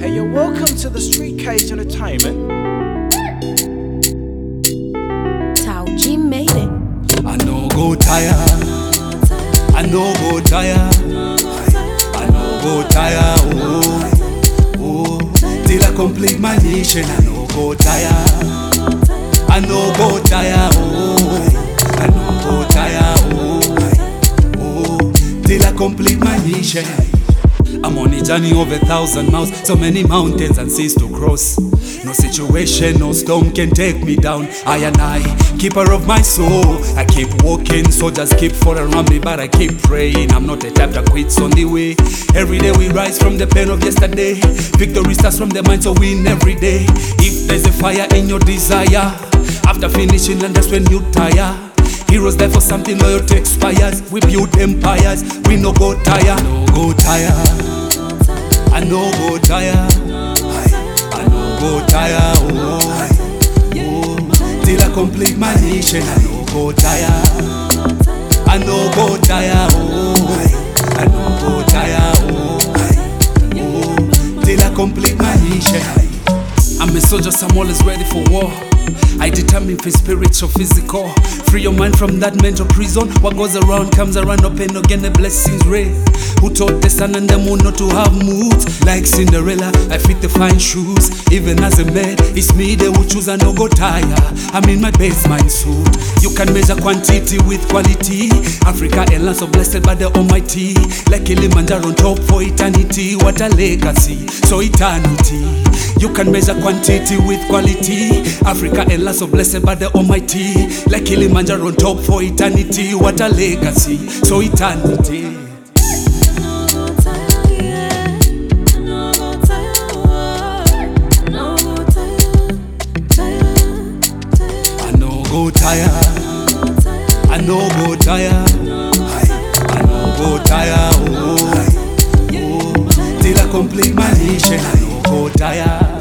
Hey, you're welcome to the Street Cage Entertainment. Tao G made it. I no go tire. I no go tire. I no go tire. Oh, till I complete my mission. I no go tire. I no go tire. I no go tire. Oh, till I complete my mission. I'm on a journey of 1,000 miles, so many mountains and seas to cross. No situation, no storm can take me down. I and I, keeper of my soul. I keep walking, soldiers keep falling around me, but I keep praying. I'm not the type that quits on the way. Every day we rise from the pain of yesterday. Victory starts from the mind, so win every day. If there's a fire in your desire, after finishing, and that's when you tire. Heroes die for something, loyalty expires. We build empires, we no go tire. No go tire. I no go tire. I no go tire. Oh, till I complete my mission. I no go tire. I no go tire. Oh, I no go tire. Oh, till I complete my mission. I'm a soldier, so I'm always ready for war. I determine for spiritual, physical. Free your mind from that mental prison. What goes around comes around, open again, the blessings rain. Who taught the sun and the moon not to have moods? Like Cinderella, I fit the fine shoes. Even as a man, it's me they will choose. I no go tire. I'm in my base mind suit. You can measure quantity with quality. Africa, a land so blessed by the Almighty. Like Kilimanjaro on top for eternity. What a legacy, so eternity. You can measure quantity with quality. Africa, a land so blessed by the Almighty. Like Kilimanjaro on top for eternity. What a legacy, so eternity. I no go tire. I no go tire. I no go tire. Oh, till I complete my mission. I no go tire.